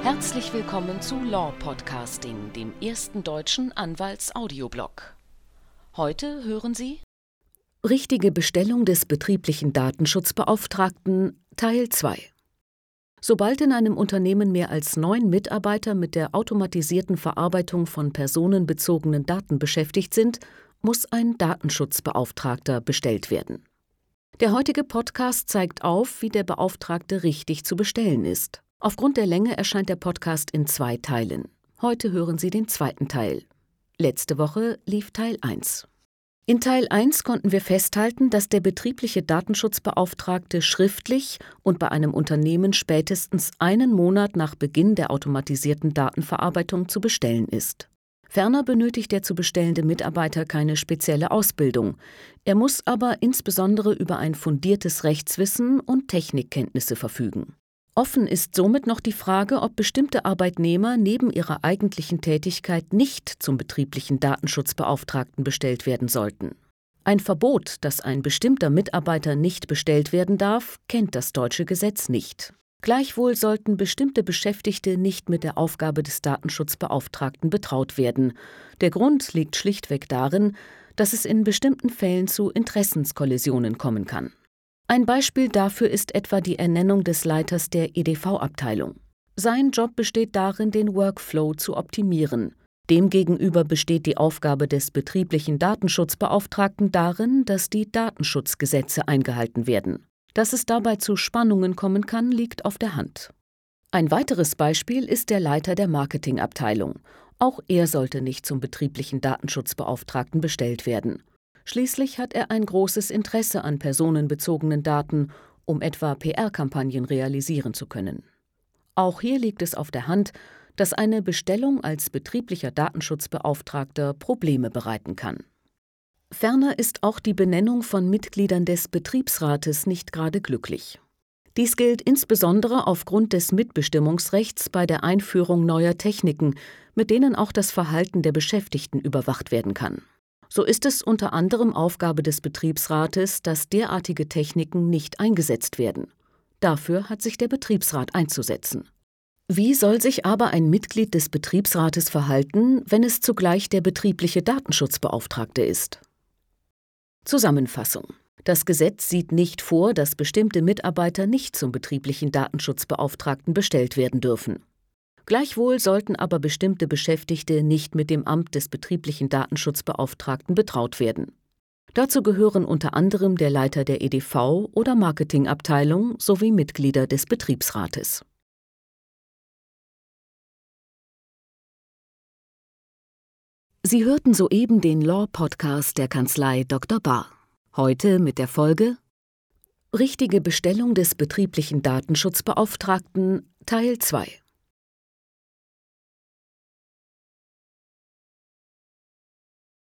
Herzlich willkommen zu Law Podcasting, dem ersten deutschen Anwalts-Audioblog. Heute hören Sie Richtige Bestellung des betrieblichen Datenschutzbeauftragten Teil 2. Sobald in einem Unternehmen mehr als 9 Mitarbeiter mit der automatisierten Verarbeitung von personenbezogenen Daten beschäftigt sind, muss ein Datenschutzbeauftragter bestellt werden. Der heutige Podcast zeigt auf, wie der Beauftragte richtig zu bestellen ist. Aufgrund der Länge erscheint der Podcast in 2 Teilen. Heute hören Sie den 2. Teil. Letzte Woche lief Teil 1. In Teil 1 konnten wir festhalten, dass der betriebliche Datenschutzbeauftragte schriftlich und bei einem Unternehmen spätestens 1 Monat nach Beginn der automatisierten Datenverarbeitung zu bestellen ist. Ferner benötigt der zu bestellende Mitarbeiter keine spezielle Ausbildung. Er muss aber insbesondere über ein fundiertes Rechtswissen und Technikkenntnisse verfügen. Offen ist somit noch die Frage, ob bestimmte Arbeitnehmer neben ihrer eigentlichen Tätigkeit nicht zum betrieblichen Datenschutzbeauftragten bestellt werden sollten. Ein Verbot, dass ein bestimmter Mitarbeiter nicht bestellt werden darf, kennt das deutsche Gesetz nicht. Gleichwohl sollten bestimmte Beschäftigte nicht mit der Aufgabe des Datenschutzbeauftragten betraut werden. Der Grund liegt schlichtweg darin, dass es in bestimmten Fällen zu Interessenskollisionen kommen kann. Ein Beispiel dafür ist etwa die Ernennung des Leiters der EDV-Abteilung. Sein Job besteht darin, den Workflow zu optimieren. Demgegenüber besteht die Aufgabe des betrieblichen Datenschutzbeauftragten darin, dass die Datenschutzgesetze eingehalten werden. Dass es dabei zu Spannungen kommen kann, liegt auf der Hand. Ein weiteres Beispiel ist der Leiter der Marketingabteilung. Auch er sollte nicht zum betrieblichen Datenschutzbeauftragten bestellt werden. Schließlich hat er ein großes Interesse an personenbezogenen Daten, um etwa PR-Kampagnen realisieren zu können. Auch hier liegt es auf der Hand, dass eine Bestellung als betrieblicher Datenschutzbeauftragter Probleme bereiten kann. Ferner ist auch die Benennung von Mitgliedern des Betriebsrates nicht gerade glücklich. Dies gilt insbesondere aufgrund des Mitbestimmungsrechts bei der Einführung neuer Techniken, mit denen auch das Verhalten der Beschäftigten überwacht werden kann. So ist es unter anderem Aufgabe des Betriebsrates, dass derartige Techniken nicht eingesetzt werden. Dafür hat sich der Betriebsrat einzusetzen. Wie soll sich aber ein Mitglied des Betriebsrates verhalten, wenn es zugleich der betriebliche Datenschutzbeauftragte ist? Zusammenfassung: Das Gesetz sieht nicht vor, dass bestimmte Mitarbeiter nicht zum betrieblichen Datenschutzbeauftragten bestellt werden dürfen. Gleichwohl sollten aber bestimmte Beschäftigte nicht mit dem Amt des betrieblichen Datenschutzbeauftragten betraut werden. Dazu gehören unter anderem der Leiter der EDV- oder Marketingabteilung sowie Mitglieder des Betriebsrates. Sie hörten soeben den Law-Podcast der Kanzlei Dr. Bahr. Heute mit der Folge Richtige Bestellung des betrieblichen Datenschutzbeauftragten Teil 2.